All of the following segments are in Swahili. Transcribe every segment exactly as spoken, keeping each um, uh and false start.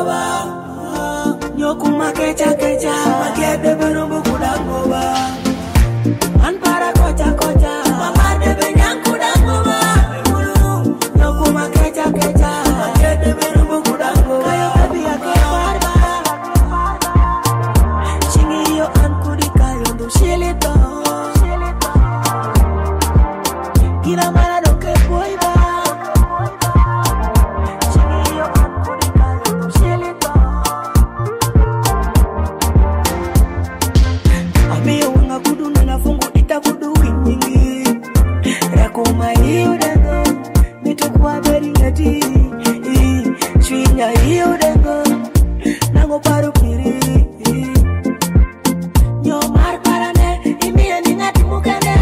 ba. Nyokuma kecha kecha, magede berumbu kudango ba. An para kocha kocha, mama de benyang kudango ba. Nyokuma kecha kecha, magede berumbu kudango ba. Kayo baby akeparba, chingi yo an kudi kayo do shilito. Kila mara doke boy ba, chingi yo an kudi kayo do shilito. Ami wanga kudu na fungu ita kudu wingi. Rakuma hiyo dengo, mitakuwa beri ngati. Chwinya hiyo dengo, nango paru piri. Nyo mar parane, imiya ni ngati mukande.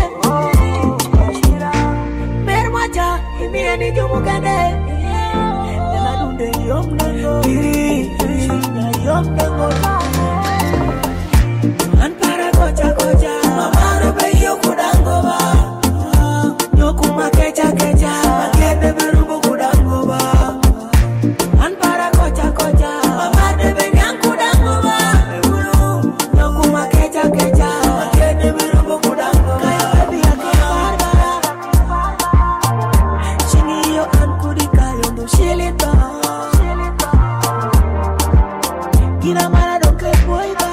Mer moja, imiya ni jumukande. Nena dunde yom dengo, chwinya yom dengo. An para kocha kocha, mama rebe yo kudango ba. Nyokuma kecha kecha, magede berumbu kudango ba. An para kocha kocha, mama rebe nyang kudango ba. Nyokuma kecha kecha, magede berumbu kudango ba. Kayo baby akeparba, chingi yo an kudi kayo do shilito. Kila mara doke boy ba.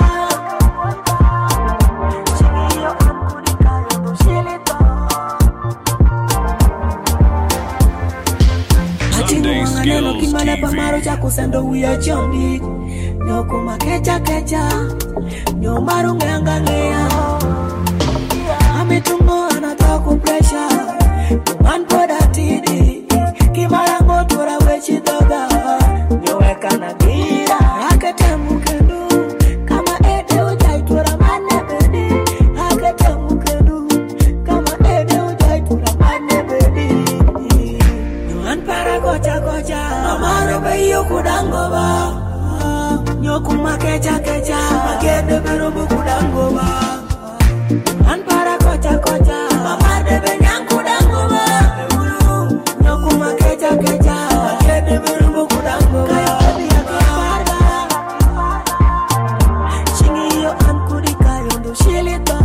Sunday Skills T V. Kusendo uya chombi Nyokuma kecha kecha Nyomaru ngenga ngea Ametungo anataku pressure Man poda tidi Kimarango tura wechi doga Nyoweka na gira Akete mukenu Kama ede ujai tura mane bedi Akete mukenu Kama ede ujai tura mane bedi Nyoan para kocha kocha Mama rebe yo kudango ba. Nyokuma kecha kecha, magede berumbu kudango ba. An para kocha kocha, mama rebe nyang kudango ba. Nyokuma kecha kecha, magede berumbu kudango ba. Kayo baby akeparba, chingi yo an kudi kayo do shilito.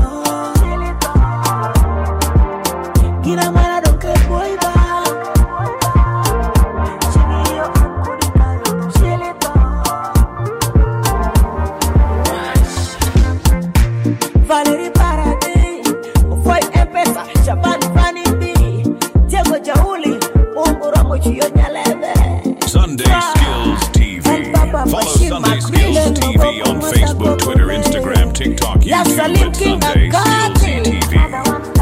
Kila mara doke boy ba. Valerie Paradis, Foy Empesa, Shaban Fanny B, Diego Jauli, Ungura Mochio Nyalebe. Sunday Skills T V. Follow Sunday Skills T V on Facebook, Twitter, Instagram, TikTok, YouTube, and Sunday Skills T V.